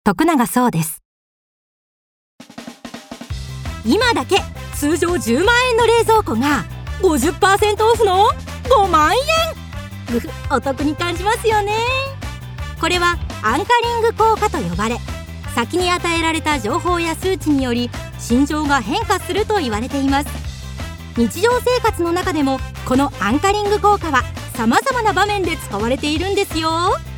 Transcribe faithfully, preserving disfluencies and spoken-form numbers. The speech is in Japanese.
徳永そうです。今だけ通常じゅうまんえんの冷蔵庫が ごじゅっパーセント オフのごまんえん。うふ、お得に感じますよね。これはアンカリング効果と呼ばれ、先に与えられた情報や数値により心情が変化すると言われています。日常生活の中でもこのアンカリング効果は様々な場面で使われているんですよ。